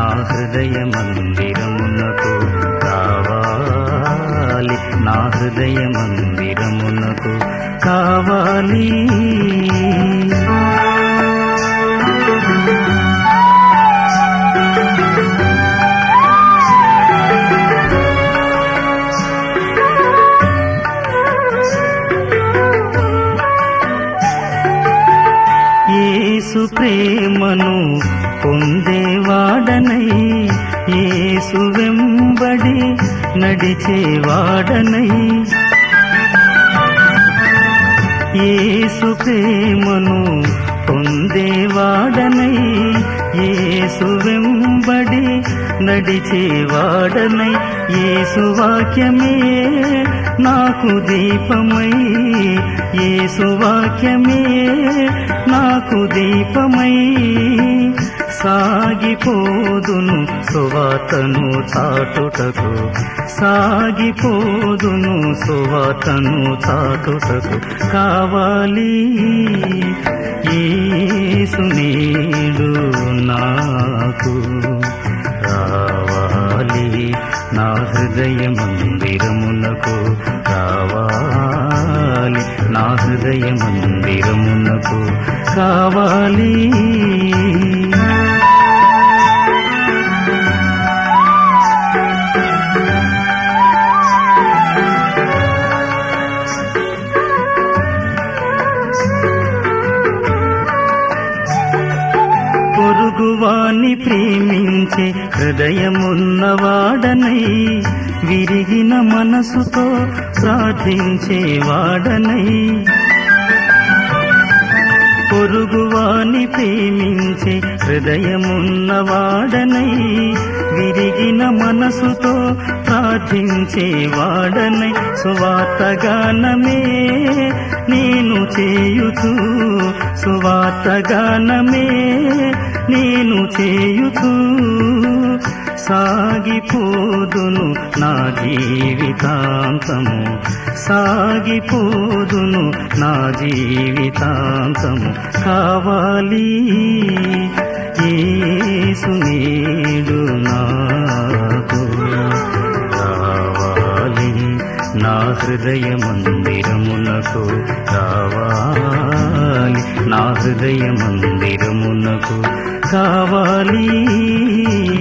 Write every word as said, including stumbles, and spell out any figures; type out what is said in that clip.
నా హృదయ మందిరమునకు కావాలి, నా హృదయ మందిరమునకు కావాలి. యేసు ప్రేమను పొందేవాడనై, యేసు వెంబడి నడిచేవాడనై, యేసు ప్రేమను పొందేవాడనై, యేసు వెంబడి నడిచేవాడనై, యేసు వాక్యమే నాకు దీపమై, యేసు వాక్యమే నాకు దీపమై, సాగిపోదును సువార్తను చాటుటకు, సాగిపోదును సువార్తను చాటుటకు కావాలి. యేసు నేడు నాకు కావాలి, నా హృదయ మందిరమునకు కావాలి, నా హృదయ మందిరమునకు కావాలి. పొరుగువాని ప్రేమించే హృదయమున్నవాడనై, విరిగిన మనసుతో ప్రార్థించేవాడనై, పొరుగువాని ప్రేమించే హృదయమున్నవాడనై, విరిగిన మనసుతో ప్రార్థించేవాడనై, సువార్తగానమే నేను చేయుచు, సువార్తగానమే నేను చేయుచు, సాగిపోదును నా జీవితాంతము, సాగిపోదును నా జీవితాంతము కావాలి. యేసు నేడు నాకు కావాలి, నా హృదయ మందిరమునకు కావాలి, నా హృదయ మందిరమునకు కావాలి.